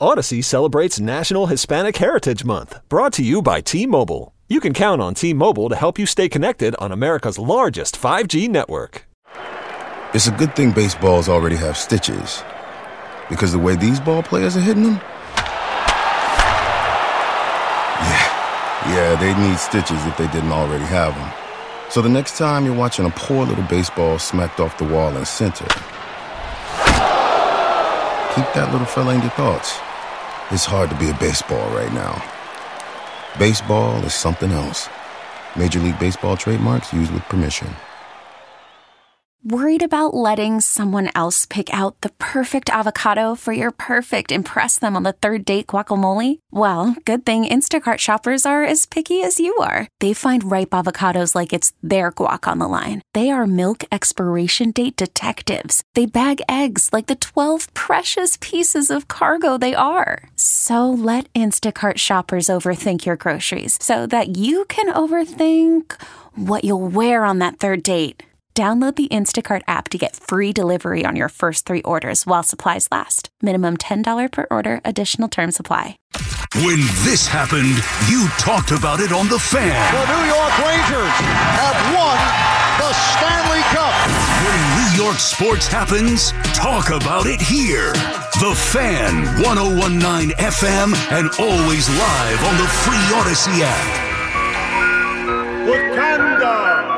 Odyssey celebrates National Hispanic Heritage Month, brought to you by T-Mobile. You can count on T-Mobile to help you stay connected on America's largest 5G network. It's a good thing baseballs already have stitches, because the way these ball players are hitting them, yeah, they'd need stitches if they didn't already have them. So the next time you're watching a poor little baseball smacked off the wall in center, keep that little fella in your thoughts. It's hard to be a baseball right now. Baseball is something else. Major League Baseball trademarks used with permission. Worried about letting someone else pick out the perfect avocado for your perfect impress them on the third date guacamole? Well, good thing Instacart shoppers are as picky as you are. They find ripe avocados like it's their guac on the line. They are milk expiration date detectives. They bag eggs like the 12 precious pieces of cargo they are. So let Instacart shoppers overthink your groceries so that you can overthink what you'll wear on that third date. Download the Instacart app to get free delivery on your first 3 orders while supplies last. Minimum $10 per order. Additional terms apply. When this happened, you talked about it on The Fan. The New York Rangers have won the Stanley Cup. When New York sports happens, talk about it here. The Fan, 101.9 FM, and always live on the free Odyssey app. Wakanda.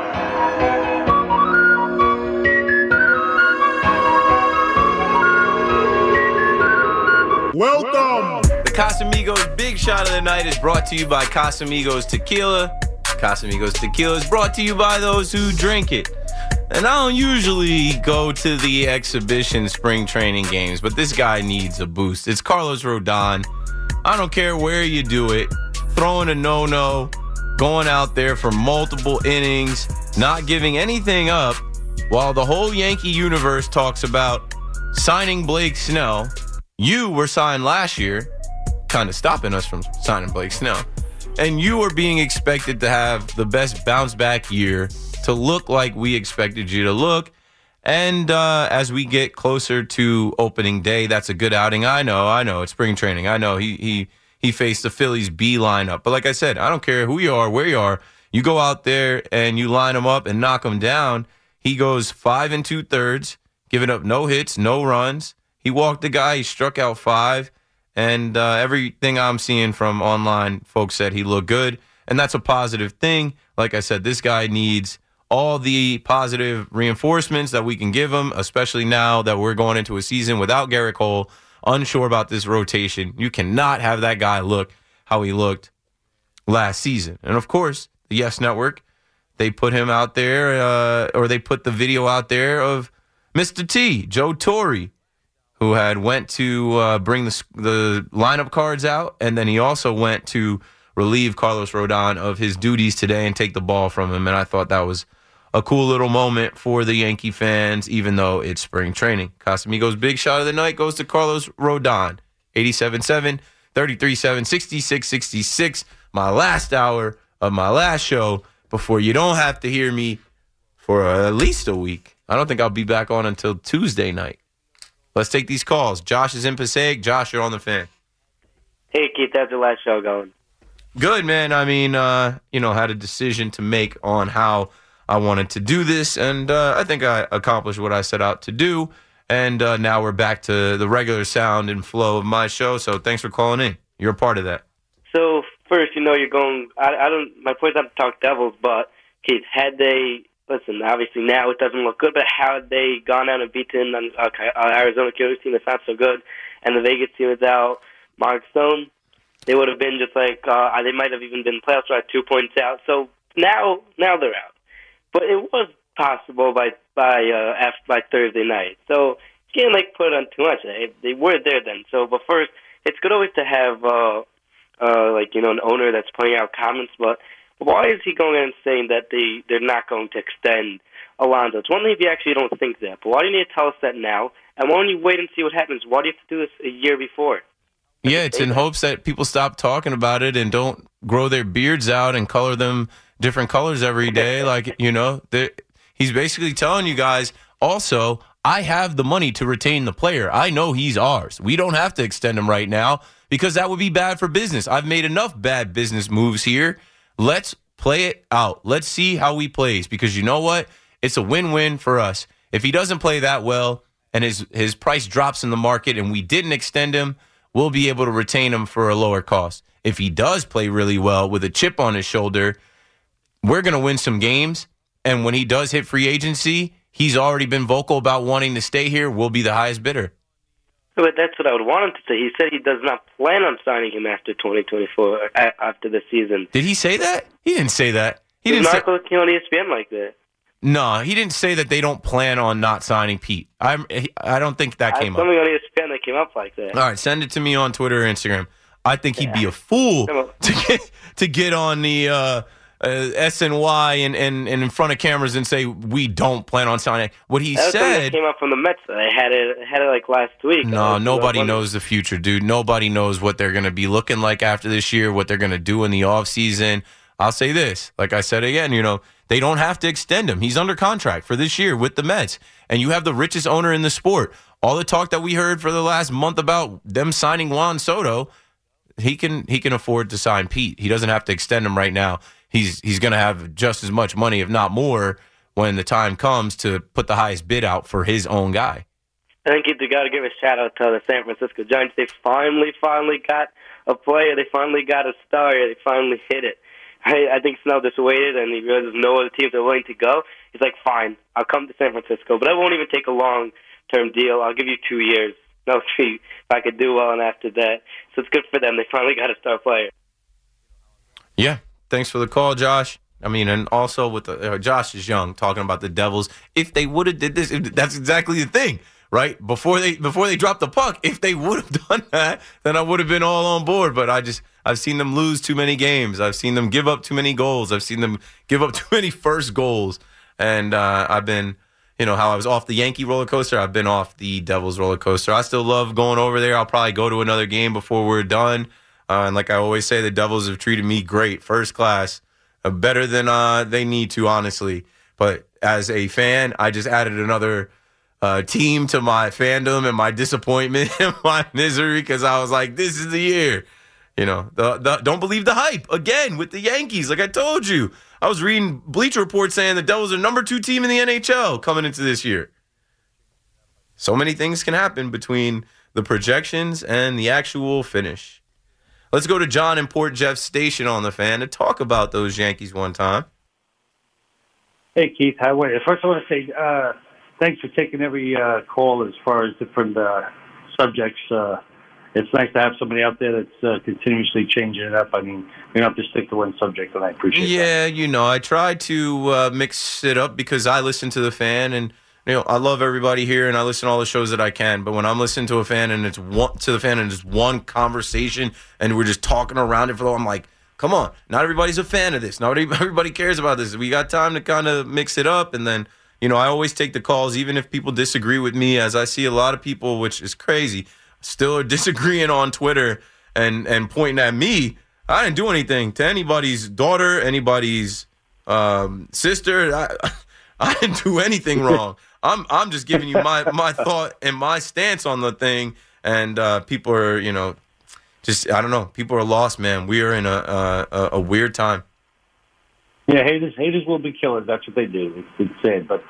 Welcome! The Casamigos Big Shot of the Night is brought to you by Casamigos Tequila. Casamigos Tequila is brought to you by those who drink it. And I don't usually go to the exhibition spring training games, but this guy needs a boost. It's Carlos Rodon. I don't care where you do it. Throwing a no-no, going out there for multiple innings, not giving anything up, while the whole Yankee universe talks about signing Blake Snell. You were signed last year, kind of stopping us from signing Blake Snell. And you were being expected to have the best bounce back year, to look like we expected you to look. And as we get closer to opening day, that's a good outing. I know, it's spring training. I know he faced the Phillies B lineup. But like I said, I don't care who you are, where you are. You go out there and you line him up and knock him down. He goes 5 2/3, giving up no hits, no runs. He walked the guy. He struck out 5. And everything I'm seeing from online, folks said he looked good. And that's a positive thing. Like I said, this guy needs all the positive reinforcements that we can give him, especially now that we're going into a season without Garrett Cole, unsure about this rotation. You cannot have that guy look how he looked last season. And, of course, the Yes Network, they put him out there, or they put the video out there of Mr. T, Joe Torre, who had went to bring the lineup cards out, and then he also went to relieve Carlos Rodon of his duties today and take the ball from him. And I thought that was a cool little moment for the Yankee fans, even though it's spring training. Casamigos' Big Shot of the Night goes to Carlos Rodon. 87.7, 33.7, 66.66. My last hour of my last show before you don't have to hear me for at least a week. I don't think I'll be back on until Tuesday night. Let's take these calls. Josh is in Passaic. Josh, you're on the Fan. Hey, Keith, how's the last show going? Good, man. I mean, had a decision to make on how I wanted to do this, and I think I accomplished what I set out to do. And now we're back to the regular sound and flow of my show, so thanks for calling in. You're a part of that. So, first, you're going, my point's not to talk Devils, but, Keith, had they, listen, obviously now it doesn't look good, but had they gone out and beaten an Arizona Coyotes team that's not so good, and the Vegas team without Mark Stone, they would have been just like, they might have even been playoffs right 2 points out. So now they're out. But it was possible by Thursday night. So you can't put on too much. They were there then. So, but first, it's good always to have an owner that's putting out comments. But why is he going in and saying that they're not going to extend Alonso? It's one thing if you actually don't think that, but why do you need to tell us that now? And why don't you wait and see what happens? Why do you have to do this a year before? Yeah, it's in hopes that people stop talking about it and don't grow their beards out and color them different colors every day. He's basically telling you guys, also, I have the money to retain the player. I know he's ours. We don't have to extend him right now because that would be bad for business. I've made enough bad business moves here. Let's play it out. Let's see how he plays because you know what? It's a win-win for us. If he doesn't play that well and his price drops in the market and we didn't extend him, we'll be able to retain him for a lower cost. If he does play really well with a chip on his shoulder, we're going to win some games. And when he does hit free agency, he's already been vocal about wanting to stay here. We'll be the highest bidder. But that's what I would want him to say. He said he does not plan on signing him after 2024, after the season. Did he say that? He didn't say that. There's an article on ESPN like that. No, he didn't say that they don't plan on not signing Pete. I don't think that came up. Something on ESPN that came up like that. All right, send it to me on Twitter or Instagram. I think he'd be a fool to get on the SNY and in front of cameras and say we don't plan on signing. What he said came up from the Mets. I had it like last week. No, nobody knows the future, dude. Nobody knows what they're going to be looking like after this year, what they're going to do in the offseason. I'll say this, like I said again, they don't have to extend him. He's under contract for this year with the Mets, and you have the richest owner in the sport. All the talk that we heard for the last month about them signing Juan Soto, he can afford to sign Pete. He doesn't have to extend him right now. He's going to have just as much money, if not more, when the time comes to put the highest bid out for his own guy. I think you got to give a shout out to the San Francisco Giants. They finally got a player. They finally got a star. They finally hit it. I think Snell just waited, and he realizes no other teams are willing to go. He's like, fine, I'll come to San Francisco, but I won't even take a long-term deal. I'll give you 2 years. No fee if I could do well, and after that. So it's good for them. They finally got a star player. Yeah, thanks for the call, Josh. I mean, and also with Josh is young, talking about the Devils. If they would have did this, that's exactly the thing, right? Before they dropped the puck, if they would have done that, then I would have been all on board. But I've seen them lose too many games. I've seen them give up too many goals. I've seen them give up too many first goals. And I've been, how I was off the Yankee roller coaster. I've been off the Devils roller coaster. I still love going over there. I'll probably go to another game before we're done. And like I always say, the Devils have treated me great, first class, better than they need to, honestly. But as a fan, I just added another team to my fandom and my disappointment and my misery because I was like, this is the year. Don't believe the hype again with the Yankees. Like I told you, I was reading Bleacher Report saying the Devils are number 2 team in the NHL coming into this year. So many things can happen between the projections and the actual finish. Let's go to John in Port Jeff Station on the Fan to talk about those Yankees one time. Hey, Keith. How are you? First, I want to say thanks for taking every call as far as different subjects. It's nice to have somebody out there that's continuously changing it up. I mean, we don't have to stick to one subject, and I appreciate that. Yeah, I try to mix it up because I listen to the Fan, and I love everybody here, and I listen to all the shows that I can. But when I'm listening to a fan and it's one conversation, and we're just talking around it I'm like, come on, not everybody's a fan of this. Not everybody cares about this. We got time to kind of mix it up, and then I always take the calls, even if people disagree with me, as I see a lot of people, which is crazy, still are disagreeing on Twitter and pointing at me. I didn't do anything to anybody's daughter, anybody's sister. I didn't do anything wrong. I'm just giving you my thought and my stance on the thing, and people are I don't know. People are lost, man. We are in a weird time. Yeah, haters will be killers. That's what they do. It's sad, but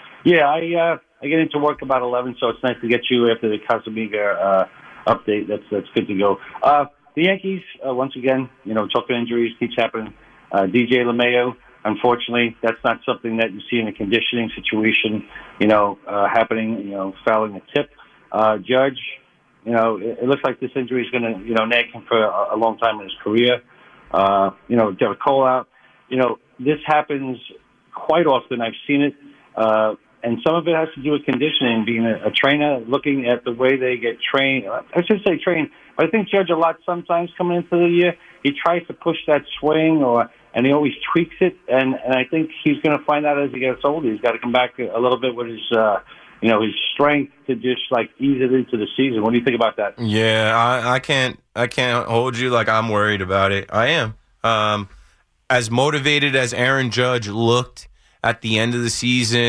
I get into work about 11, so it's nice to get you after the Casamiga update. That's good to go. The Yankees, once again, talking injuries keeps happening. DJ LeMayo, unfortunately, that's not something that you see in a conditioning situation, happening, fouling a tip. Judge, it looks like this injury is going to, nag him for a long time in his career. Derek Cole out. This happens quite often. I've seen it. And some of it has to do with conditioning, being a trainer, looking at the way they get trained. I should say trained, but I think Judge a lot sometimes coming into the year, he tries to push that swing and he always tweaks it. And I think he's going to find out as he gets older. He's got to come back a little bit with his, his strength to just ease it into the season. What do you think about that? Yeah, I can't hold you like I'm worried about it. I am. As motivated as Aaron Judge looked at the end of the season,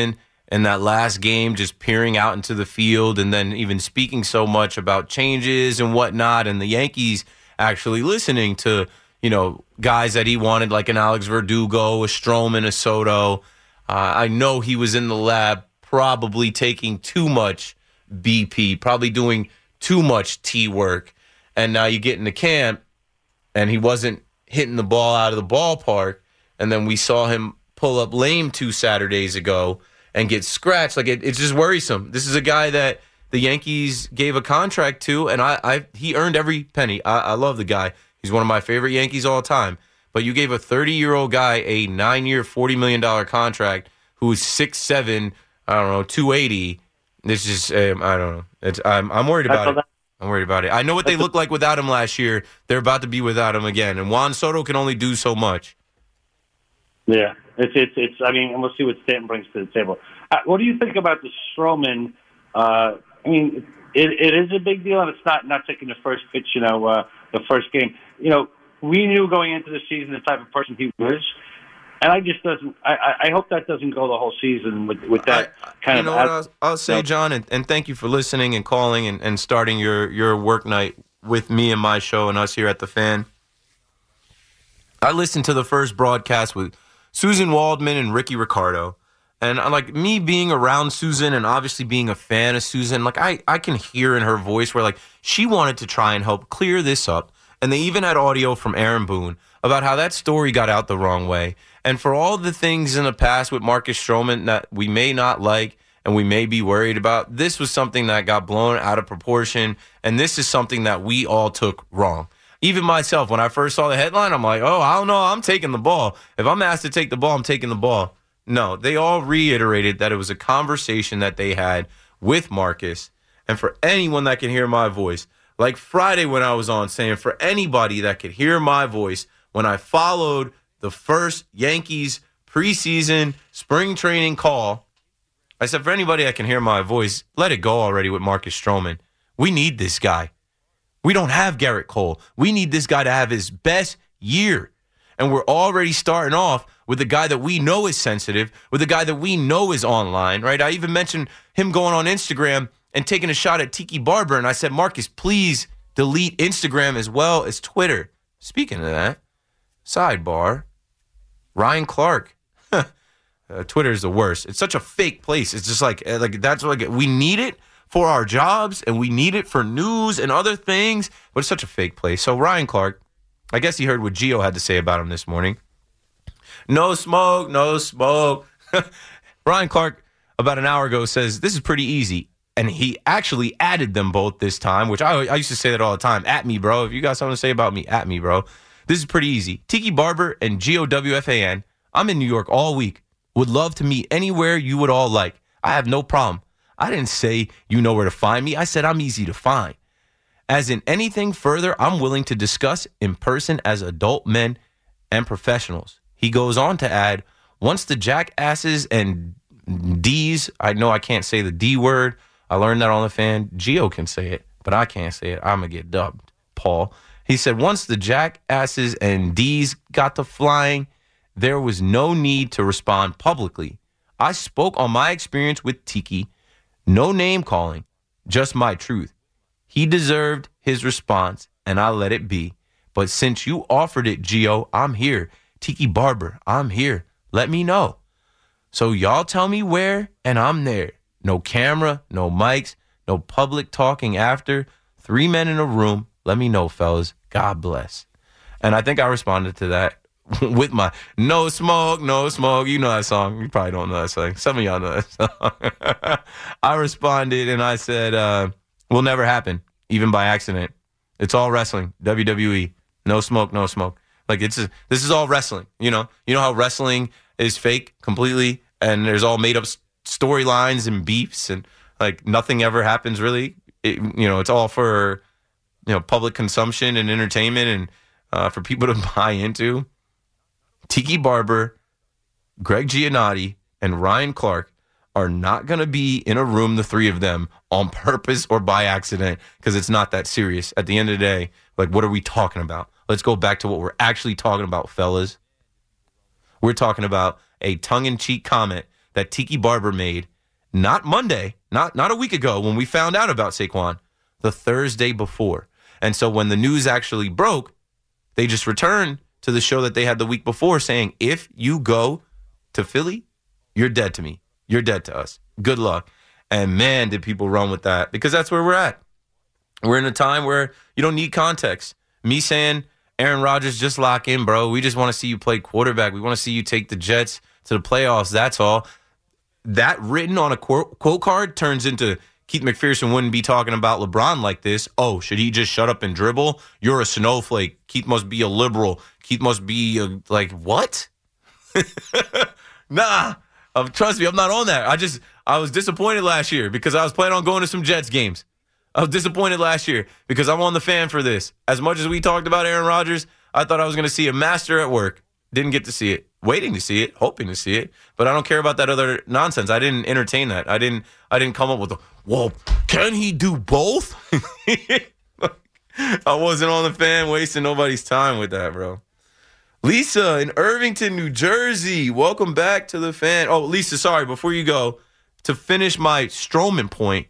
in that last game, just peering out into the field and then even speaking so much about changes and whatnot, and the Yankees actually listening to, guys that he wanted, like an Alex Verdugo, a Stroman, a Soto. I know he was in the lab probably taking too much BP, probably doing too much T work. And now you get into camp, and he wasn't hitting the ball out of the ballpark. And then we saw him pull up lame 2 Saturdays ago and get scratched. Like, it's just worrisome. This is a guy that the Yankees gave a contract to, and he earned every penny. I love the guy. He's one of my favorite Yankees all time. But you gave a 30-year-old guy a 9-year, $40 million contract who is 6'7", 280. This is, I don't know. I'm worried about it. I'm worried about it. I know what they looked like without him last year. They're about to be without him again. And Juan Soto can only do so much. Yeah, it's. I mean, and we'll see what Stanton brings to the table. What do you think about the Stroman? I mean, it is a big deal, and it's not taking the first pitch. The first game. We knew going into the season the type of person he was, and I just doesn't. I hope that doesn't go the whole season with that kind of. What I'll say, John, and thank you for listening and calling and starting your work night with me and my show and us here at The Fan. I listened to the first broadcast with Susan Waldman and Ricky Ricardo. And like me being around Susan and obviously being a fan of Susan, like I can hear in her voice where like she wanted to try and help clear this up. And they even had audio from Aaron Boone about how that story got out the wrong way. And for all the things in the past with Marcus Stroman that we may not like and we may be worried about, this was something that got blown out of proportion. And this is something that we all took wrong. Even myself, when I first saw the headline, I'm like, oh, I don't know, I'm taking the ball. If I'm asked to take the ball, I'm taking the ball. No, they all reiterated that it was a conversation that they had with Marcus. And for anyone that can hear my voice, like Friday when I was on saying, for anybody that could hear my voice, when I followed the first Yankees preseason spring training call, I said, for anybody that can hear my voice, let it go already with Marcus Stroman. We need this guy. We don't have Garrett Cole. We need this guy to have his best year. And we're already starting off with a guy that we know is sensitive, with a guy that we know is online, right? I even mentioned him going on Instagram and taking a shot at Tiki Barber. And I said, Marcus, please delete Instagram as well as Twitter. Speaking of that, sidebar, Ryan Clark. Twitter is the worst. It's such a fake place. It's just like that's like we need it for our jobs and we need it for news and other things, but it's such a fake place. So Ryan Clark, I guess he heard what Gio had to say about him this morning. No smoke, no smoke. Ryan Clark, about an hour ago, says this is pretty easy. And he actually added them both this time, which I used to say that all the time. At me, bro. If you got something to say about me, at me, bro. This is pretty easy. Tiki Barber and GOWFAN. I'm in New York all week. Would love to meet anywhere you would all like. I have no problem. I didn't say you know where to find me. I said I'm easy to find. As in anything further, I'm willing to discuss in person as adult men and professionals. He goes on to add, once the jackasses and D's, I know I can't say the D word. I learned that on The Fan. Gio can say it, but I can't say it. I'm going to get dubbed, Paul. He said, once the jackasses and D's got to flying, there was no need to respond publicly. I spoke on my experience with Tiki. No name calling, just my truth. He deserved his response, and I let it be. But since you offered it, Gio, I'm here. Tiki Barber, I'm here. Let me know. So y'all tell me where, and I'm there. No camera, no mics, no public talking after. 3 men in a room. Let me know, fellas. God bless. And I think I responded to that with my no smoke, no smoke. You know that song. You probably don't know that song. Some of y'all know that song. I responded and I said, will never happen, even by accident. It's all wrestling. WWE. No smoke, no smoke. Like this is all wrestling. You know how wrestling is fake completely and there's all made up storylines and beefs and like nothing ever happens really. It's all for public consumption and entertainment and for people to buy into. Tiki Barber, Greg Giannotti, and Ryan Clark are not going to be in a room, the three of them, on purpose or by accident, because it's not that serious. At the end of the day, like, what are we talking about? Let's go back to what we're actually talking about, fellas. We're talking about a tongue-in-cheek comment that Tiki Barber made Not Monday, not a week ago when we found out about Saquon, the Thursday before. And so when the news actually broke, they just returned to the show that they had the week before saying, if you go to Philly, you're dead to me. You're dead to us. Good luck. And man, did people run with that, because that's where we're at. We're in a time where you don't need context. Me saying, Aaron Rodgers, just lock in, bro. We just want to see you play quarterback. We want to see you take the Jets to the playoffs. That's all. That written on a quote card turns into Keith McPherson wouldn't be talking about LeBron like this. Oh, should he just shut up and dribble? You're a snowflake. Keith must be a liberal. Keith must be like, what? Nah, trust me, I'm not on that. I was disappointed last year because I was planning on going to some Jets games. I was disappointed last year because I'm on the fan for this. As much as we talked about Aaron Rodgers, I thought I was going to see a master at work. Didn't get to see it. Waiting to see it, hoping to see it, but I don't care about that other nonsense. I didn't entertain that. I didn't come up with well, can he do both? I wasn't on the fan wasting nobody's time with that, bro. Lisa in Irvington, New Jersey. Welcome back to the fan. Oh, Lisa, sorry, before you go, to finish my Strowman point,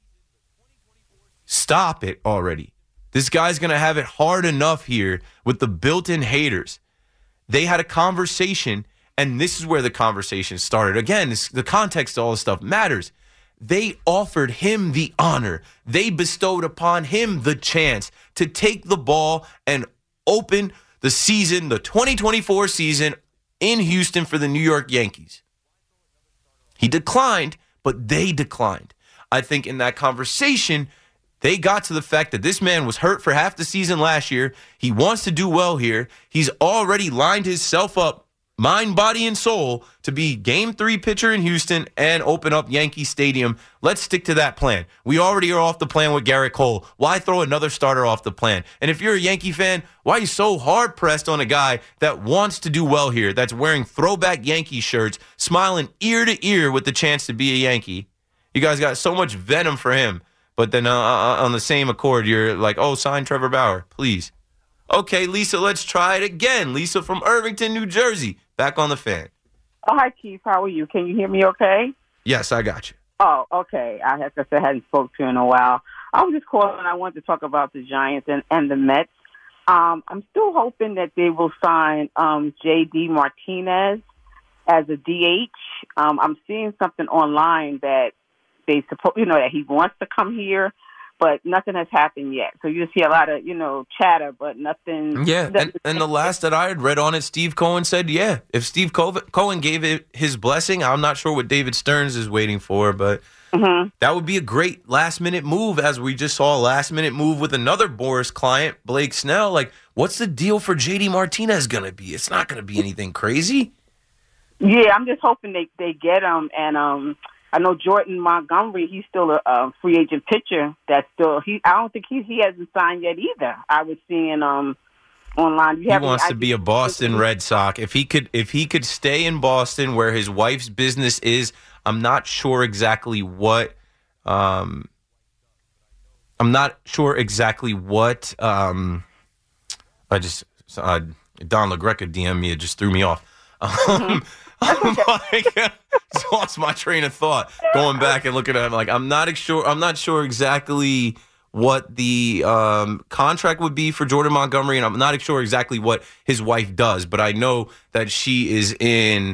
stop it already. This guy's going to have it hard enough here with the built-in haters. They had a conversation, and this is where the conversation started. Again, the context of all this stuff matters. They offered him the honor. They bestowed upon him the chance to take the ball and open the season, the 2024 season in Houston for the New York Yankees. He declined, but they declined. I think in that conversation, they got to the fact that this man was hurt for half the season last year. He wants to do well here. He's already lined himself up, mind, body, and soul, to be Game 3 pitcher in Houston and open up Yankee Stadium. Let's stick to that plan. We already are off the plan with Garrett Cole. Why throw another starter off the plan? And if you're a Yankee fan, why are you so hard-pressed on a guy that wants to do well here, that's wearing throwback Yankee shirts, smiling ear to ear with the chance to be a Yankee? You guys got so much venom for him. But then on the same accord, you're like, oh, sign Trevor Bauer, please. Okay, Lisa, let's try it again. Lisa from Irvington, New Jersey, back on the fan. Oh, hi, Keith. How are you? Can you hear me okay? Yes, I got you. Oh, okay. I hadn't spoke to you in a while. I was just calling. I wanted to talk about the Giants and the Mets. I'm still hoping that they will sign J.D. Martinez as a DH. I'm seeing something online that they suppose, that he wants to come here, but nothing has happened yet. So you see a lot of, chatter, but nothing. Yeah, and the last that I had read on it, Steve Cohen said, yeah, if Steve Cohen gave it his blessing, I'm not sure what David Stearns is waiting for, but that would be a great last-minute move, as we just saw a last-minute move with another Boris client, Blake Snell. Like, what's the deal for J.D. Martinez going to be? It's not going to be anything crazy. Yeah, I'm just hoping they get him, and I know Jordan Montgomery, he's still a free agent pitcher. I don't think he hasn't signed yet either. I was seeing online. He wants to be a Boston Red Sox. If he could stay in Boston where his wife's business is, I'm not sure exactly what Don LaGreca DM'd me, it just threw me off. Just lost my train of thought going back and looking at him. Like, I'm not sure exactly what the contract would be for Jordan Montgomery, and I'm not sure exactly what his wife does, but I know that she is in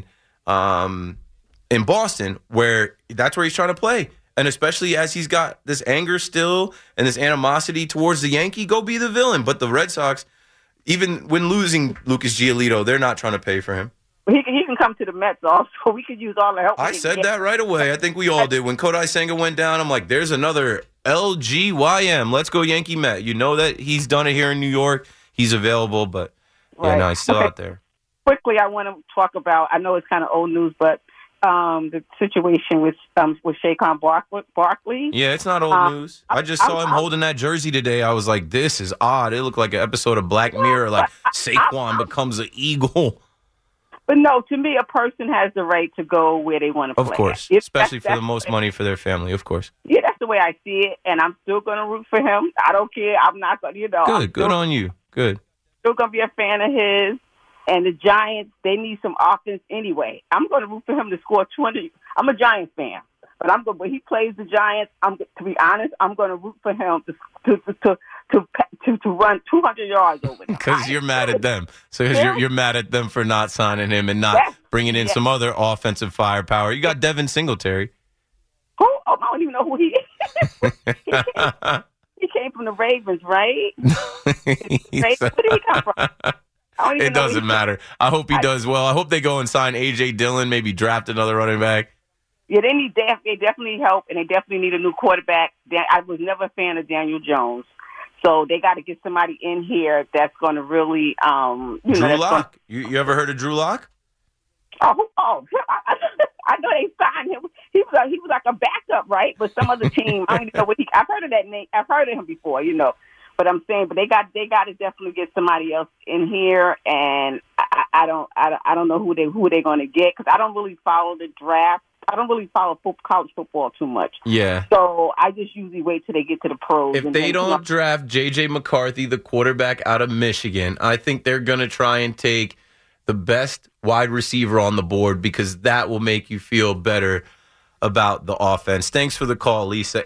Boston, where that's where he's trying to play. And especially as he's got this anger still and this animosity towards the Yankee, go be the villain. But the Red Sox, even when losing Lucas Giolito, they're not trying to pay for him. He can come to the Mets also. We could use all the help. I said that right away. I think we all did. When Kodai Senga went down, I'm like, there's another LGYM. Let's go Yankee Met. You know that he's done it here in New York. He's available, but he's still out there. Quickly, I want to talk about, I know it's kind of old news, but the situation with Saquon Barkley. Yeah, it's not old news. I just saw him holding that jersey today. I was like, this is odd. It looked like an episode of Black Mirror, like Saquon becomes an Eagle. But no, to me, a person has the right to go where they want to play. Of course, especially for the most money for their family, of course. Yeah, that's the way I see it, and I'm still going to root for him. I don't care. I'm not going to, Good on you. Good. Still going to be a fan of his. And the Giants, they need some offense anyway. I'm going to root for him to score 200. I'm a Giants fan. But when he plays the Giants, to be honest, I'm going to root for him to run 200 yards over them. Because you're mad at them. So you're mad at them for not signing him and not bringing in some other offensive firepower. You got Devin Singletary. Who? Oh, I don't even know who he is. He came from the Ravens, right? Where did he come from? It doesn't matter. I hope he does well. I hope they go and sign A.J. Dillon, maybe draft another running back. Yeah, they definitely need help, and they definitely need a new quarterback. I was never a fan of Daniel Jones. So they got to get somebody in here that's going to really, Drew Lock. You ever heard of Drew Lock? I know they signed him. He was like a backup, right? But some other team. I don't even know what I've heard of that name. I've heard of him before, But I'm saying, but they got to definitely get somebody else in here, and I don't know who they're going to get because I don't really follow the draft. I don't really follow college football too much. Yeah. So I just usually wait till they get to the pros. If they don't draft J.J. McCarthy, the quarterback out of Michigan, I think they're going to try and take the best wide receiver on the board because that will make you feel better about the offense. Thanks for the call, Lisa.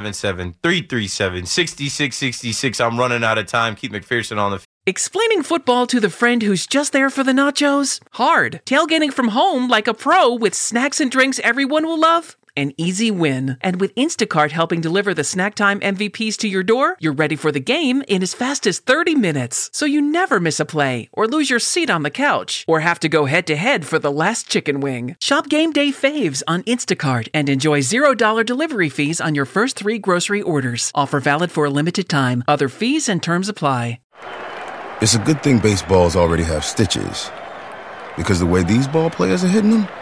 877-337-6666. I'm running out of time. Keith McPherson on the Explaining football to the friend who's just there for the nachos? Hard. Tailgating from home like a pro with snacks and drinks everyone will love? An easy win. And with Instacart helping deliver the snack time MVPs to your door, you're ready for the game in as fast as 30 minutes. So you never miss a play, or lose your seat on the couch, or have to go head-to-head for the last chicken wing. Shop Game Day Faves on Instacart and enjoy $0 delivery fees on your first 3 grocery orders. Offer valid for a limited time. Other fees and terms apply. It's a good thing baseballs already have stitches, because the way these ball players are hitting them,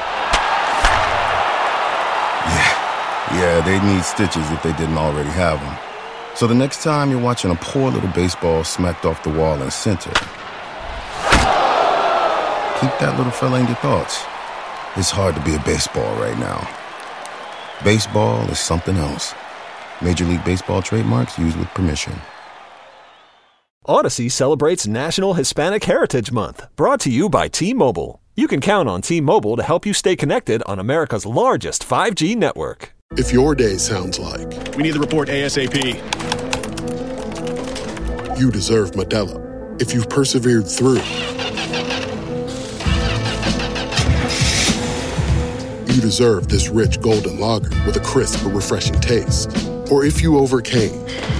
yeah, they need stitches if they didn't already have them. So the next time you're watching a poor little baseball smacked off the wall in center, keep that little fella in your thoughts. It's hard to be a baseball right now. Baseball is something else. Major League Baseball trademarks used with permission. Odyssey celebrates National Hispanic Heritage Month, brought to you by T-Mobile. You can count on T-Mobile to help you stay connected on America's largest 5G network. If your day sounds like, we need the report ASAP. You deserve Modelo. If you've persevered through, you deserve this rich golden lager with a crisp but refreshing taste. Or if you overcame,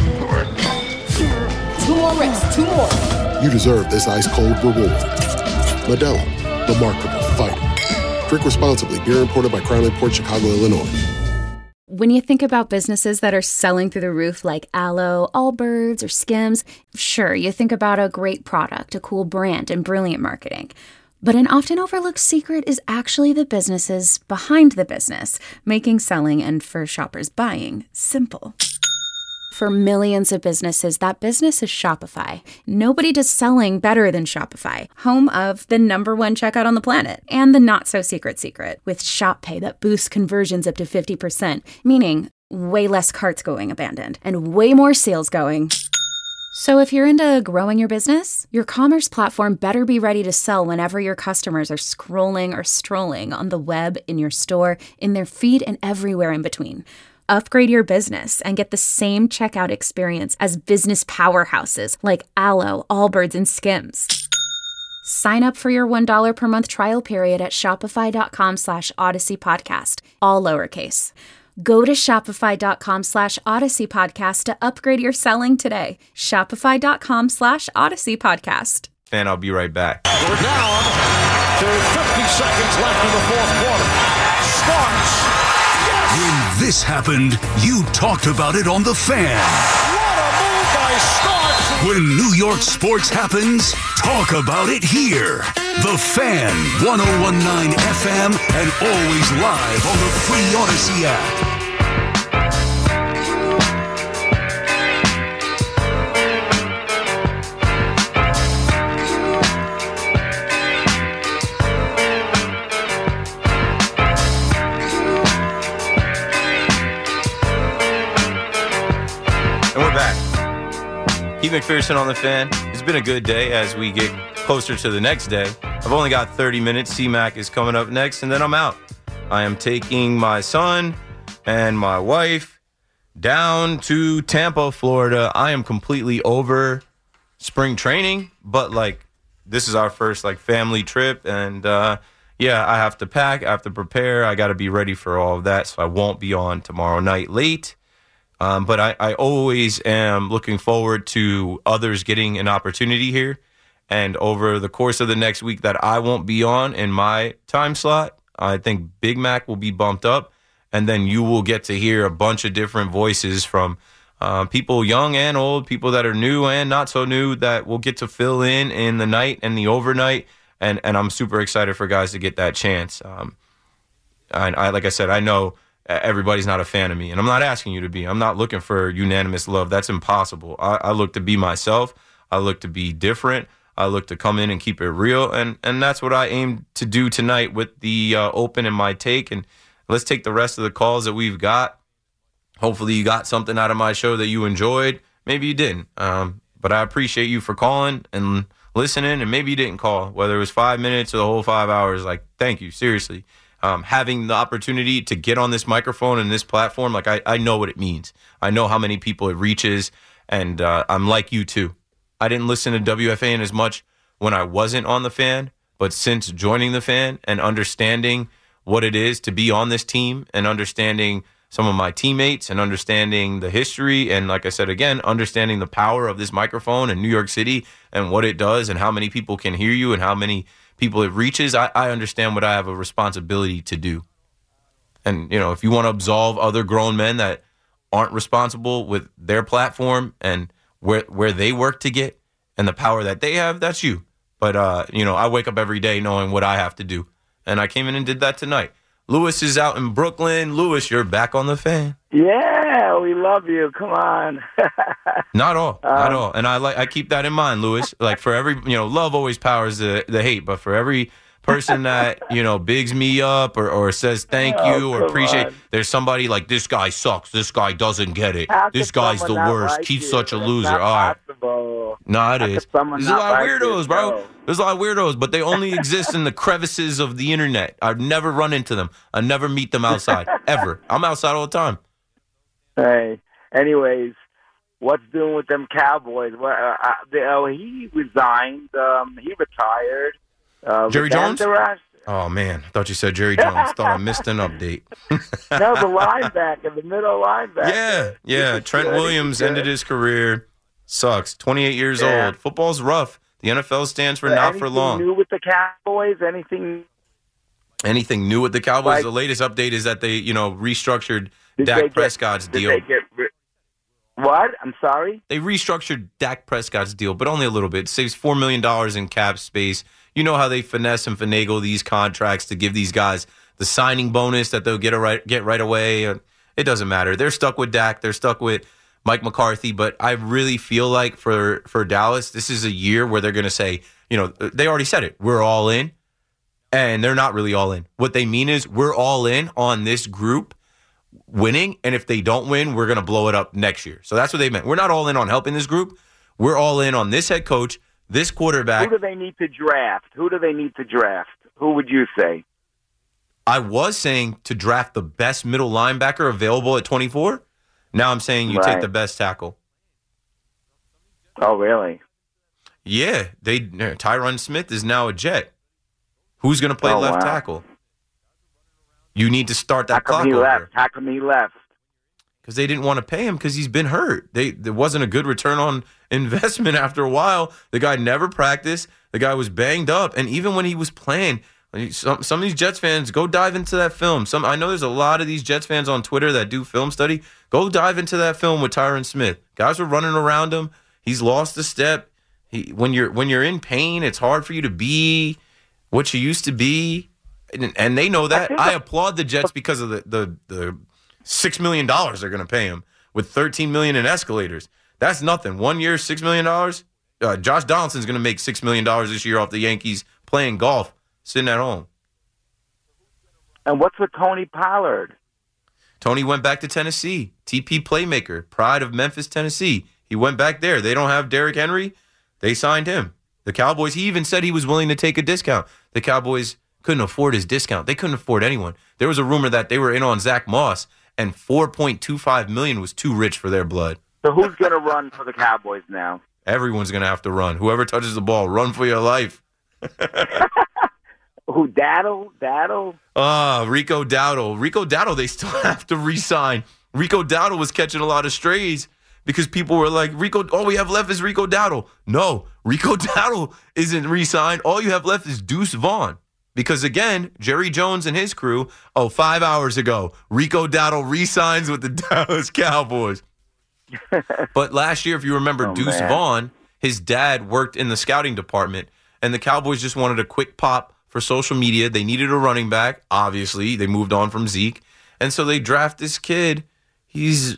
2 more reps, 2 more. You deserve this ice-cold reward. Modelo, the mark of a fighter. Drink responsibly. Beer imported by Crown Imports, Chicago, Illinois. When you think about businesses that are selling through the roof like Aloe, Allbirds, or Skims, sure, you think about a great product, a cool brand, and brilliant marketing. But an often overlooked secret is actually the businesses behind the business, making selling and for shoppers buying simple. For millions of businesses, that business is Shopify. Nobody does selling better than Shopify, home of the #1 checkout on the planet, and the not-so-secret secret, with Shop Pay that boosts conversions up to 50%, meaning way less carts going abandoned, and way more sales going. So if you're into growing your business, your commerce platform better be ready to sell whenever your customers are scrolling or strolling on the web, in your store, in their feed, and everywhere in between. Upgrade your business and get the same checkout experience as business powerhouses like Aloe, Allbirds, and Skims. Sign up for your $1 per month trial period at shopify.com/Odyssey Podcast, all lowercase. Go to shopify.com /Odyssey Podcast to upgrade your selling today. Shopify.com/Odyssey Podcast. And I'll be right back. We're down to 50 seconds left in the fourth quarter. Starks. When this happened, you talked about it on The Fan. What a move by Starks. When New York sports happens, talk about it here. The Fan, 101.9 FM, and always live on the free Odyssey app. Keith McPherson on The Fan. It's been a good day as we get closer to the next day. I've only got 30 minutes. C-Mac is coming up next, and then I'm out. I am taking my son and my wife down to Tampa, Florida. I am completely over spring training, but like this is our first like family trip, and I have to pack, I have to prepare, I got to be ready for all of that, so I won't be on tomorrow night late. But I always am looking forward to others getting an opportunity here. And over the course of the next week that I won't be on in my time slot, I think Big Mac will be bumped up. And then you will get to hear a bunch of different voices from people young and old, people that are new and not so new, that will get to fill in the night and the overnight. And I'm super excited for guys to get that chance. I like I said, I know everybody's not a fan of me, and I'm not asking you to be. I'm not looking for unanimous love. That's impossible. I look to be myself. I look to be different. I look to come in and keep it real, and that's what I aim to do tonight with the open and my take. And let's take the rest of the calls that we've got. Hopefully you got something out of my show that you enjoyed. Maybe you didn't, but I appreciate you for calling and listening, and maybe you didn't call, whether it was 5 minutes or the whole 5 hours. Like, thank you, seriously. Having the opportunity to get on this microphone and this platform, like I know what it means. I know how many people it reaches, and I'm like you too. I didn't listen to WFAN as much when I wasn't on the Fan, but since joining the Fan and understanding what it is to be on this team and understanding some of my teammates and understanding the history and, like I said again, understanding the power of this microphone in New York City and what it does and how many people can hear you and how many people it reaches, I understand what I have a responsibility to do. And, you know, if you want to absolve other grown men that aren't responsible with their platform and where they work to get and the power that they have, that's you. But, I wake up every day knowing what I have to do. And I came in and did that tonight. Lewis is out in Brooklyn. Lewis, you're back on the Fan. Yeah, we love you. Come on. Not all. And I keep that in mind, Lewis. Like for every, love always powers the hate. But for every person that, bigs me up or says thank you or appreciate, there's somebody like, this guy sucks. This guy doesn't get it. This guy's the worst. Like He's such a loser. All right. No, it is. There's a lot of weirdos, bro. There's a lot of weirdos, but they only exist in the crevices of the internet. I've never run into them. I never meet them outside, ever. I'm outside all the time. Hey, anyways, what's doing with them Cowboys? He resigned. He retired. Jerry Jones? Oh, man. I thought you said Jerry Jones. Thought I missed an update. No, the linebacker, the middle linebacker. Yeah. Trent Williams ended his career. Sucks. 28 years old. Football's rough. The NFL stands for not for long. Anything new with the Cowboys? Anything new with the Cowboys? The latest update is that they, restructured Dak Prescott's deal. What? I'm sorry? They restructured Dak Prescott's deal, but only a little bit. It saves $4 million in cap space. You know how they finesse and finagle these contracts to give these guys the signing bonus that they'll get right away. It doesn't matter. They're stuck with Dak. They're stuck with Mike McCarthy. But I really feel like for Dallas, this is a year where they're going to say, they already said it. We're all in. And they're not really all in. What they mean is we're all in on this group winning, and if they don't win, we're going to blow it up next year. So that's what they meant. We're not all in on helping this group. We're all in on this head coach, this quarterback. Who do they need to draft? Who would you say? I was saying to draft the best middle linebacker available at 24. Now I'm saying you take the best tackle. Oh, really? Yeah. Tyron Smith is now a Jet. Who's going to play left tackle? You need to start that clock over. How come he left? Because they didn't want to pay him because he's been hurt. There wasn't a good return on investment after a while. The guy never practiced. The guy was banged up. And even when he was playing, some of these Jets fans, go dive into that film. I know there's a lot of these Jets fans on Twitter that do film study. Go dive into that film with Tyron Smith. Guys were running around him. He's lost a step. When you're in pain, it's hard for you to be what you used to be. And they know that. I applaud the Jets because of the $6 million they're going to pay him with $13 million in escalators. That's nothing. 1 year, $6 million. Josh Donaldson's going to make $6 million this year off the Yankees playing golf, sitting at home. And what's with Tony Pollard? Tony went back to Tennessee. TP playmaker, pride of Memphis, Tennessee. He went back there. They don't have Derrick Henry. They signed him. The Cowboys, he even said he was willing to take a discount. The Cowboys couldn't afford his discount. They couldn't afford anyone. There was a rumor that they were in on Zach Moss, and $4.25 million was too rich for their blood. So who's going to run for the Cowboys now? Everyone's going to have to run. Whoever touches the ball, run for your life. Who, Daddle? Rico Dowdle, they still have to re-sign. Rico Dowdle was catching a lot of strays because people were like, all we have left is Rico Dowdle. No, Rico Dowdle isn't re-signed. All you have left is Deuce Vaughn. Because, again, Jerry Jones and his crew, 5 hours ago, Rico Dowdle re-signs with the Dallas Cowboys. But last year, if you remember, Deuce Vaughn, his dad worked in the scouting department, and the Cowboys just wanted a quick pop for social media. They needed a running back, obviously. They moved on from Zeke. And so they draft this kid. He's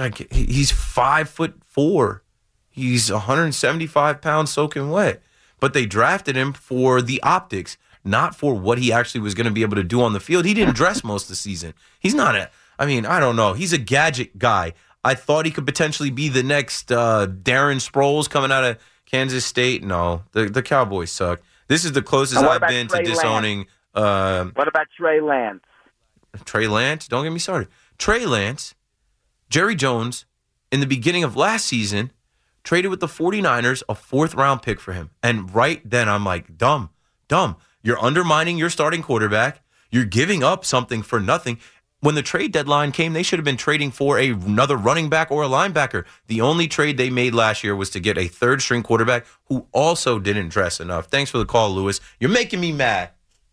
5'4". He's 175 pounds soaking wet. But they drafted him for the optics, not for what he actually was going to be able to do on the field. He didn't dress most of the season. He's not I don't know. He's a gadget guy. I thought he could potentially be the next Darren Sproles coming out of Kansas State. No, the Cowboys suck. This is the closest I've been to disowning. What about Trey Lance? Trey Lance? Don't get me started. Trey Lance, Jerry Jones, in the beginning of last season, traded with the 49ers a 4th-round pick for him. And right then I'm like, dumb. You're undermining your starting quarterback. You're giving up something for nothing. When the trade deadline came, they should have been trading for another running back or a linebacker. The only trade they made last year was to get a 3rd-string quarterback who also didn't dress enough. Thanks for the call, Lewis. You're making me mad.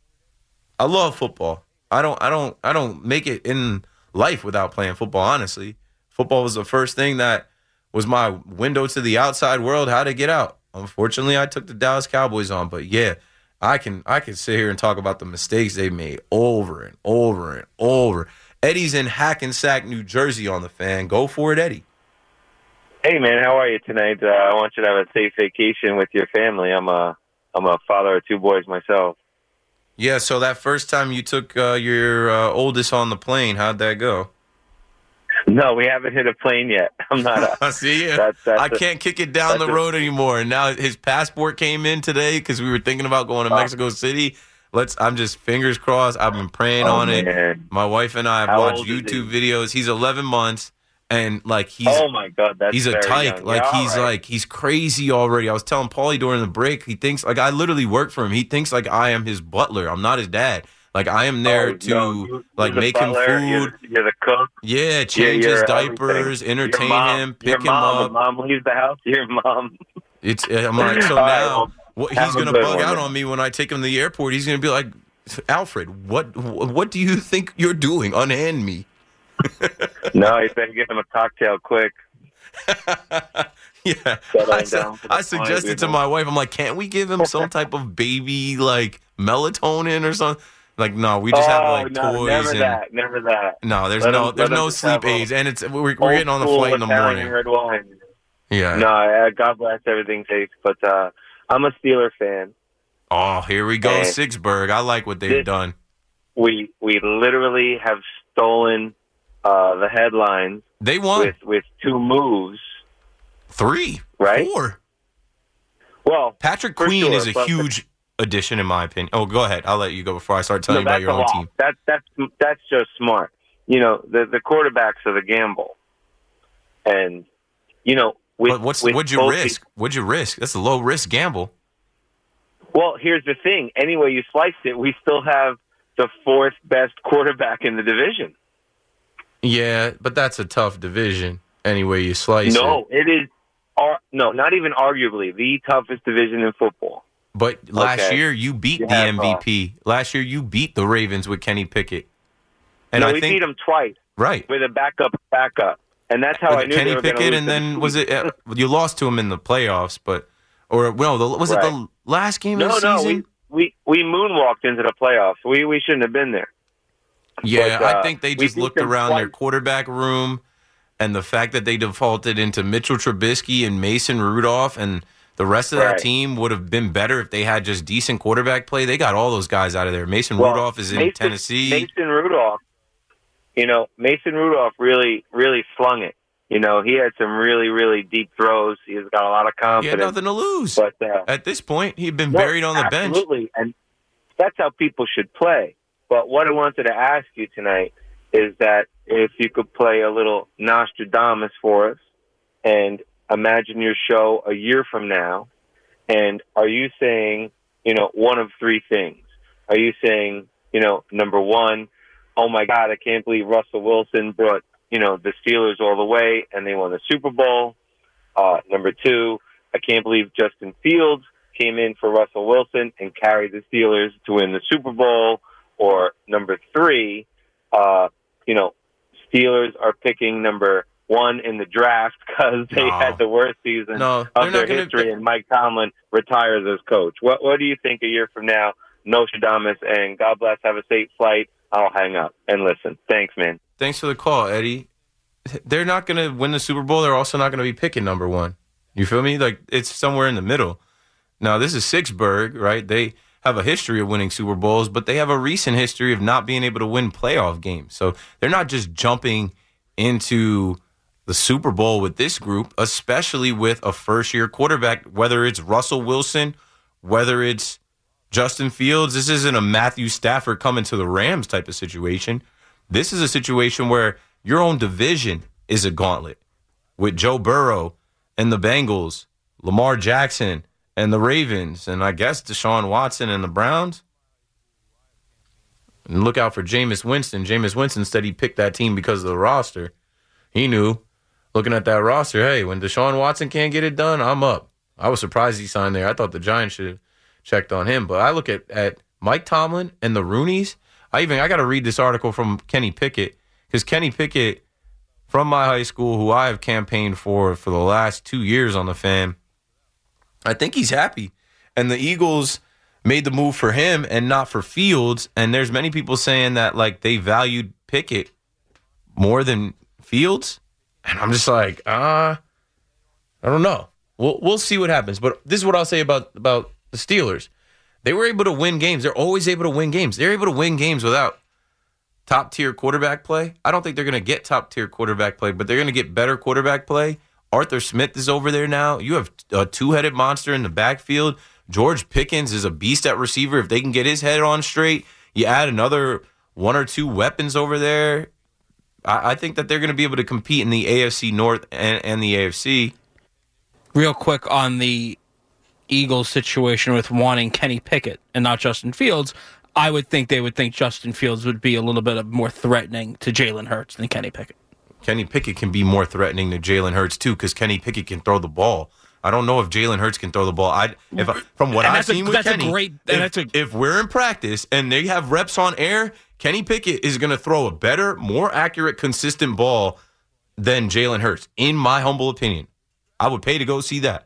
I love football. I don't make it in life without playing football, honestly. Football was the first thing that was my window to the outside world, how to get out. Unfortunately, I took the Dallas Cowboys on, but yeah, I can sit here and talk about the mistakes they made over and over and over. Eddie's in Hackensack, New Jersey on the Fan. Go for it, Eddie. Hey, man, how are you tonight? I want you to have a safe vacation with your family. I'm a father of 2 boys myself. Yeah, so that first time you took your oldest on the plane, how'd that go? No, we haven't hit a plane yet. I'm not. See, I can't kick it down the road anymore. And now his passport came in today because we were thinking about going to Mexico City. I'm just fingers crossed. I've been praying on it. My wife and I have watched YouTube videos. He's 11 months, and he's oh my god, he's a tyke. He's crazy already. I was telling Paulie during the break. He thinks I literally work for him. He thinks I am his butler. I'm not his dad. I am there to make him food. You're the cook. Yeah, change his diapers, entertain him, pick him up. Mom leaves the house. Your mom. I'm like, so now he's going to bug out on me when I take him to the airport. He's going to be like, Alfred, what do you think you're doing? Unhand me. No, you better give him a cocktail quick. Yeah, I suggested to my wife, I'm like, can't we give him some type of baby melatonin or something? No, we just have toys. Never that. No, there's no sleep aids, and we're getting on the flight in the morning. Red wine. Yeah. No, God bless, everything's safe. But I'm a Steeler fan. Oh, here we go, Sixburg. I like what they've done. We literally have stolen the headlines. They won with 2 moves. 3, right? 4. Well, Patrick Queen is a huge addition in my opinion. Oh, go ahead. I'll let you go before I start telling you about your own team. That's just smart. The quarterbacks are the gamble, and what'd you risk? What'd you risk? That's a low risk gamble. Well, here's the thing. Any way you sliced it, we still have the 4th best quarterback in the division. Yeah, but that's a tough division. Any way you slice it. No, it is. No, not even arguably the toughest division in football. But last year you beat the MVP. Last year you beat the Ravens with Kenny Pickett. And we beat them twice. Right. With a backup. And that's how I knew Kenny they were Pickett, and then was it you lost to him in the playoffs, it the last game of the season? No, we moonwalked into the playoffs. We shouldn't have been there. Yeah, but, I think they just looked around their quarterback room, and the fact that they defaulted into Mitchell Trubisky and Mason Rudolph, and the rest of that team would have been better if they had just decent quarterback play. They got all those guys out of there. Rudolph is in Tennessee. Mason Rudolph really, really slung it. He had some really, really deep throws. He's got a lot of confidence. He had nothing to lose. But at this point, he'd been buried on the bench. Absolutely, and that's how people should play. But what I wanted to ask you tonight is that if you could play a little Nostradamus for us and imagine your show a year from now. And are you saying, one of three things? Are you saying, number one, oh my God, I can't believe Russell Wilson brought, the Steelers all the way and they won the Super Bowl? Number two, I can't believe Justin Fields came in for Russell Wilson and carried the Steelers to win the Super Bowl? Or number three, Steelers are picking number one in the draft because they had the worst season of their history, and Mike Tomlin retires as coach. What do you think a year from now, Nostradamus, and God bless, have a safe flight? I'll hang up and listen. Thanks, man. Thanks for the call, Eddie. They're not going to win the Super Bowl. They're also not going to be picking number one. You feel me? Like, it's somewhere in the middle. Now, this is Sixburg, right? They have a history of winning Super Bowls, but they have a recent history of not being able to win playoff games. So they're not just jumping into the Super Bowl with this group, especially with a first-year quarterback, whether it's Russell Wilson, whether it's Justin Fields. This isn't a Matthew Stafford coming to the Rams type of situation. This is a situation where your own division is a gauntlet with Joe Burrow and the Bengals, Lamar Jackson and the Ravens, and I guess Deshaun Watson and the Browns. And look out for Jameis Winston. Jameis Winston said he picked that team because of the roster. He knew, looking at that roster, hey, when Deshaun Watson can't get it done, I'm up. I was surprised he signed there. I thought the Giants should have checked on him. But I look at Mike Tomlin and the Rooneys. I got to read this article from Kenny Pickett, because Kenny Pickett, from my high school, who I have campaigned for the last 2 years on the Fan, I think he's happy. And the Eagles made the move for him and not for Fields. And there's many people saying that, like, they valued Pickett more than Fields. And I'm just like, I don't know. We'll see what happens. But this is what I'll say about the Steelers. They were able to win games. They're always able to win games. They're able to win games without top-tier quarterback play. I don't think they're going to get top-tier quarterback play, but they're going to get better quarterback play. Arthur Smith is over there now. You have a two-headed monster in the backfield. George Pickens is a beast at receiver. If they can get his head on straight, you add another one or two weapons over there. I think that they're going to be able to compete in the AFC North and the AFC. Real quick on the Eagles situation with wanting Kenny Pickett and not Justin Fields, I would think they would think Justin Fields would be a little bit more threatening to Jalen Hurts than Kenny Pickett. Kenny Pickett can be more threatening to Jalen Hurts, too, because Kenny Pickett can throw the ball. I don't know if Jalen Hurts can throw the ball. From what I've seen with Kenny, if we're in practice and they have reps on air, Kenny Pickett is going to throw a better, more accurate, consistent ball than Jalen Hurts, in my humble opinion. I would pay to go see that.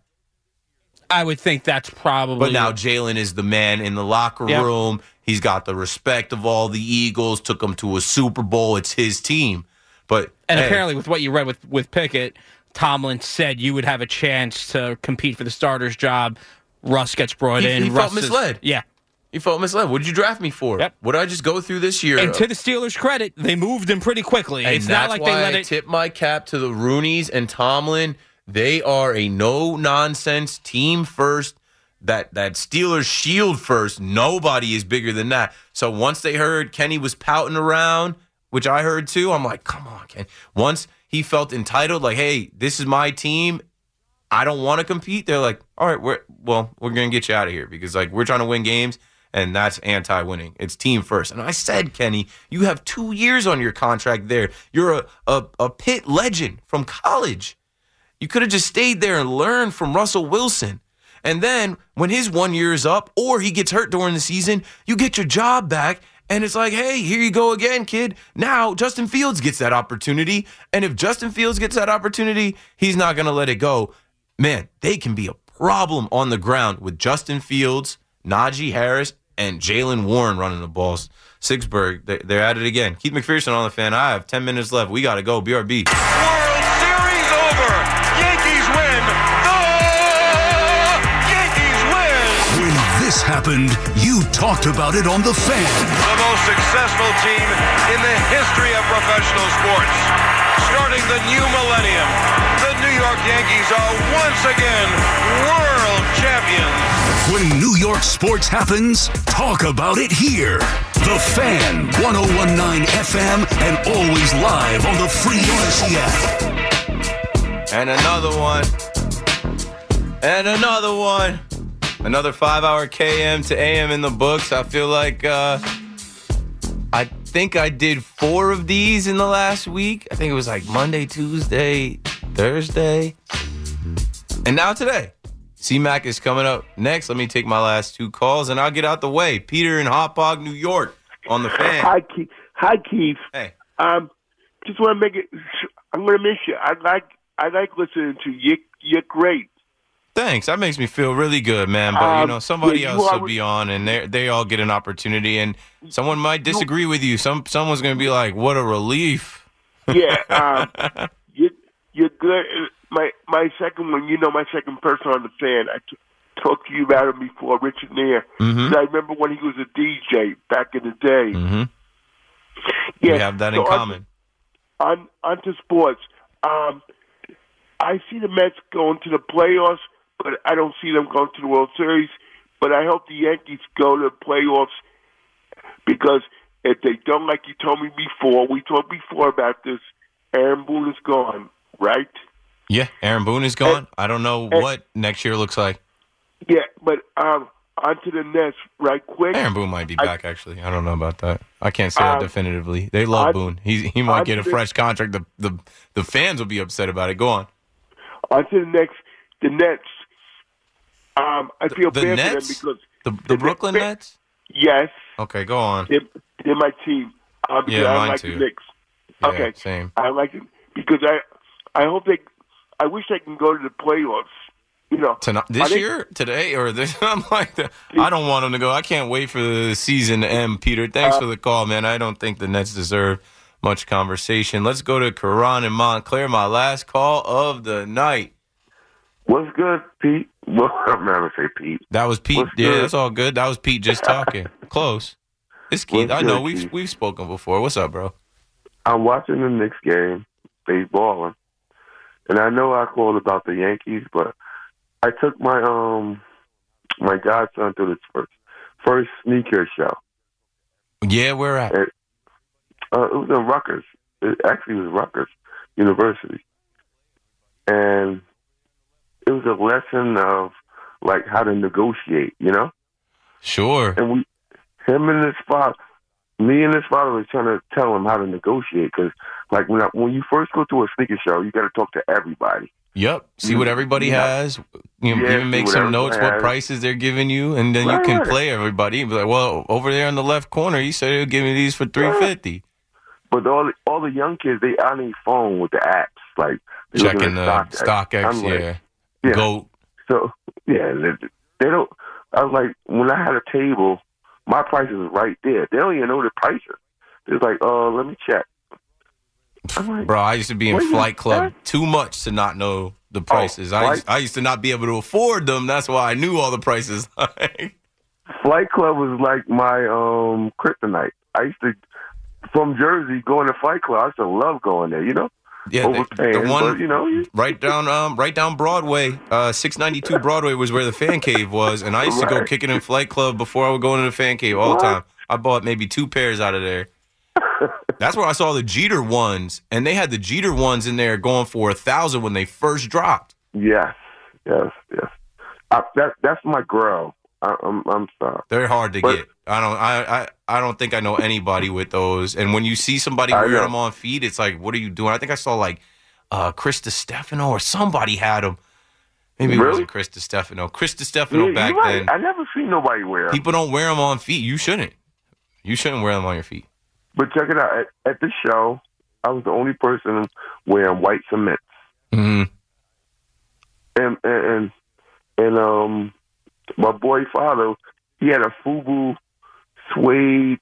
I would think that's probably... But now Jalen is the man in the locker room. He's got the respect of all the Eagles, took them to a Super Bowl. It's his team. And apparently with what you read with Pickett, Tomlin said you would have a chance to compete for the starter's job. Russ gets brought in. He felt misled. Yeah. He felt misled. What did you draft me for? Yep. What did I just go through this year? And to the Steelers' credit, they moved him pretty quickly. And it's not like they let I tip my cap to the Rooneys and Tomlin. They are a no-nonsense team first. That Steelers shield first. Nobody is bigger than that. So once they heard Kenny was pouting around, which I heard too, I'm like, come on, Kenny. Once he felt entitled, like, hey, this is my team, I don't want to compete, they're like, all right, we're going to get you out of here because, like, we're trying to win games, and that's anti-winning. It's team first. And I said, Kenny, you have 2 years on your contract there. You're a Pitt legend from college. You could have just stayed there and learned from Russell Wilson. And then when his 1 year is up or he gets hurt during the season, you get your job back. And it's like, hey, here you go again, kid. Now Justin Fields gets that opportunity. And if Justin Fields gets that opportunity, he's not going to let it go. Man, they can be a problem on the ground with Justin Fields, Najee Harris, and Jaylen Warren running the balls. Sixburg, they're at it again. Keith McPherson on the Fan. I have 10 minutes left. We got to go. BRB. World Series over. Yankees win. The Yankees win. When this happened, you talked about it on The Fan. The most successful team in the history of professional sports. Starting the new millennium, the New York Yankees are once again world champions. When New York sports happens, talk about it here. The Fan, 101.9 FM and always live on the free Odyssey app. And another one. And another one. Another 5-hour KM to AM in the books. I feel like I think I did 4 of these in the last week. I think it was like Monday, Tuesday, Thursday. And now today. C-Mac is coming up next. Let me take my last 2 calls, and I'll get out the way. Peter in Hauppauge, New York, on the Fan. Hi, Keith. Hey. Just want to make it. I'm going to miss you. I like listening to you. You're great. Thanks. That makes me feel really good, man. But, somebody else will be on, and they all get an opportunity, and someone might disagree with you. Someone's going to be like, what a relief. Yeah. You're good. My second one, my second person on the Fan, I talked to you about him before, Richard Nair. Mm-hmm. I remember when he was a DJ back in the day. Mm-hmm. Yeah, we have that in common. On to sports. I see the Mets going to the playoffs, but I don't see them going to the World Series. But I hope the Yankees go to the playoffs because if they don't, like you told me before, we talked before about this, Aaron Boone is gone, right? Yeah, Aaron Boone is gone. I don't know what next year looks like. Yeah, but on to the Nets right quick. Aaron Boone might be back, actually. I don't know about that. I can't say that definitively. They love Boone. He might get a fresh contract. The fans will be upset about it. Go on. On to the Nets. I feel bad Nets? for them because the Brooklyn Nets? Yes. Okay, go on. They're my team. Yeah, I mine like too. the Knicks. Yeah, Okay, same. I like it because I hope I wish they can go to the playoffs. This year, today, or this? I'm like, I don't want them to go. I can't wait for the season to end. Peter, thanks for the call, man. I don't think the Nets deserve much conversation. Let's go to Karan in Montclair. My last call of the night. What's good, Pete? Well, I'm not gonna say Pete. That was Pete. Yeah, that's all good. That was Pete just talking. Close. It's Keith. I know we've spoken before. What's up, bro? I'm watching the Knicks game, baseballing, and I know I called about the Yankees, but I took my my godson to the first sneaker show. Yeah, where at? It was in Rutgers. It actually was Rutgers University, and it was a lesson of like how to negotiate. Sure. And me and his father was trying to tell him how to negotiate because, like, when you first go to a sneaker show, you got to talk to everybody. Yep. See what everybody has. Even make some notes what prices they're giving you, and then you can play everybody. And be like, well, over there in the left corner, you said they'll give me these for $350. But all the young kids, they on their phone with the apps, like checking the StockX, yeah. GOAT. So yeah, they don't. I was like, when I had a table, my prices was right there. They don't even know the prices. It's like, let me check. Like, bro, I used to be in Flight Club too much to not know the prices. I used to not be able to afford them. That's why I knew all the prices. Flight Club was like my kryptonite. I used to, from Jersey, going to Flight Club. I used to love going there. Yeah, the one right down Broadway, 692 Broadway was where the Fan Cave was, and I used to go kick it in Flight Club before I would go into the Fan Cave all the time. I bought maybe 2 pairs out of there. That's where I saw the Jeter ones, and they had the Jeter ones in there going for $1,000 when they first dropped. Yes. That's my girl. I'm sorry. They're hard to get. I don't think I know anybody with those. And when you see somebody wearing them on feet, it's like, what are you doing? I think I saw like Chris DiStefano or somebody had them. Maybe it wasn't Chris DiStefano. Chris DiStefano back then. I never seen nobody wear them. People don't wear them on feet. You shouldn't. You shouldn't wear them on your feet. But check it out. At the show, I was the only person wearing white cements. Mm-hmm. And my boy father, he had a FUBU suede,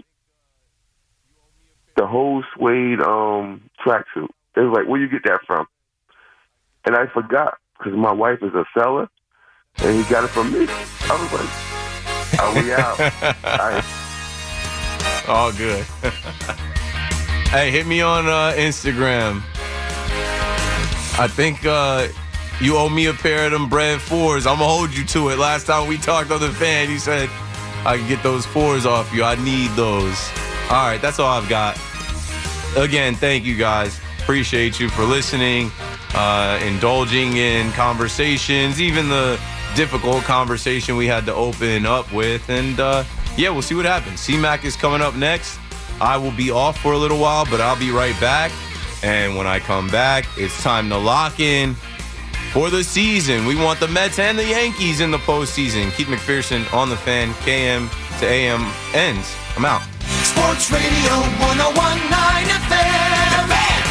the whole suede tracksuit. It was like, where you get that from? And I forgot because my wife is a seller, and he got it from me. I was like, are we out? All good. Hey, hit me on Instagram. I think you owe me a pair of them Bread 4s. I'm going to hold you to it. Last time we talked on the Fan, you said I can get those 4s off you. I need those. All right, that's all I've got. again, thank you guys. Appreciate you for listening, indulging in conversations, even the difficult conversation we had to open up with. And, we'll see what happens. C-Mac is coming up next. I will be off for a little while, but I'll be right back. And when I come back, it's time to lock in for the season. We want the Mets and the Yankees in the postseason. Keith McPherson on the Fan. KM to AM ends. I'm out. Sports Radio 101.9 FM.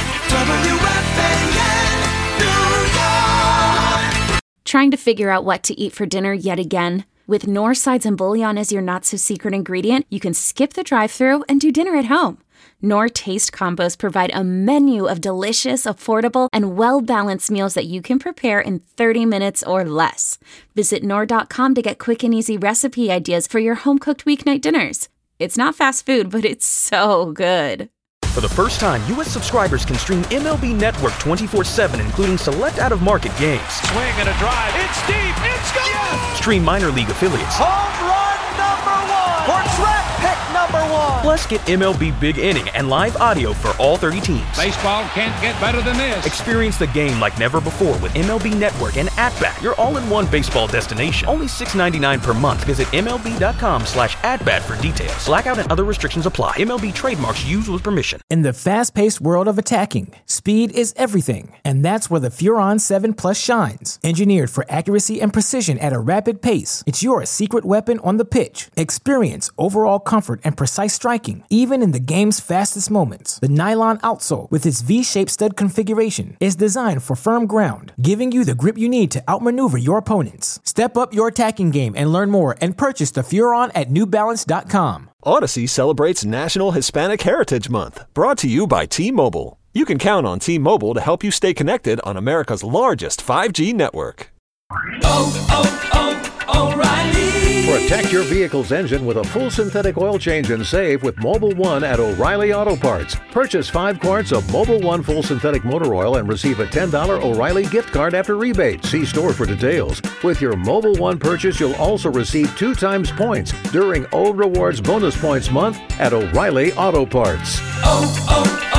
WFAN, New York. Trying to figure out what to eat for dinner yet again? With Knorr Sides and Bouillon as your not-so-secret ingredient, you can skip the drive-thru and do dinner at home. Knorr Taste Combos provide a menu of delicious, affordable, and well-balanced meals that you can prepare in 30 minutes or less. Visit Knorr.com to get quick and easy recipe ideas for your home-cooked weeknight dinners. It's not fast food, but it's so good. For the first time, U.S. subscribers can stream MLB Network 24/7, including select out-of-market games. Swing and a drive. It's deep. It's gone. Yes! Stream minor league affiliates. Home run number 1. Portrait pick number 1. Plus, get MLB Big Inning and live audio for all 30 teams. Baseball can't get better than this. Experience the game like never before with MLB Network and At-Bat, your all-in-one baseball destination. Only $6.99 per month. Visit MLB.com/at-bat for details. Blackout and other restrictions apply. MLB trademarks used with permission. In the fast-paced world of attacking, speed is everything. And that's where the Furon 7 Plus shines. Engineered for accuracy and precision at a rapid pace, it's your secret weapon on the pitch. Experience overall comfort and precise striking, even in the game's fastest moments. The nylon outsole, with its V-shaped stud configuration, is designed for firm ground, giving you the grip you need to outmaneuver your opponents. Step up your attacking game and learn more and purchase the Furon at NewBalance.com. Odyssey celebrates National Hispanic Heritage Month, brought to you by T-Mobile. You can count on T-Mobile to help you stay connected on America's largest 5G network. O'Reilly. Protect your vehicle's engine with a full synthetic oil change and save with Mobil 1 at O'Reilly Auto Parts. Purchase 5 quarts of Mobil 1 full synthetic motor oil and receive a $10 O'Reilly gift card after rebate. See store for details. With your Mobil 1 purchase, you'll also receive 2 times points during O Rewards Bonus Points Month at O'Reilly Auto Parts.